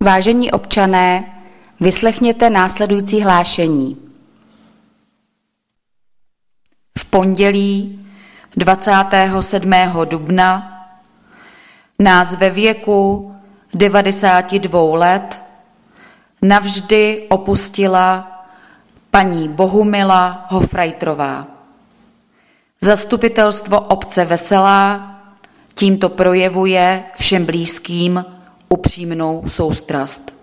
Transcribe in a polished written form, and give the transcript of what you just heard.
Vážení občané, vyslechněte následující hlášení. V pondělí 27. dubna nás ve věku 92 let navždy opustila paní Bohumila Hofreiterová. Zastupitelstvo obce Veselá tímto projevuje všem blízkým upřímnou soustrast.